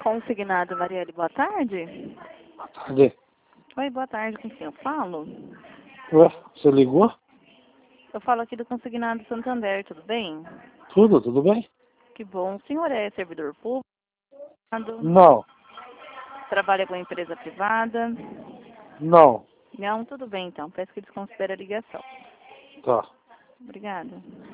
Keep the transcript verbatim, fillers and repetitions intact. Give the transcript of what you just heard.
Consignado, Marielle, boa tarde. Boa tarde. Oi, boa tarde, com quem eu falo? Ué, você ligou? Eu falo aqui do Consignado Santander, tudo bem? Tudo, tudo bem? Que bom. O senhor é servidor público? Não, Trabalha com empresa privada? não. Não, tudo bem então. Peço que desconsidere a ligação. Tá. Obrigada.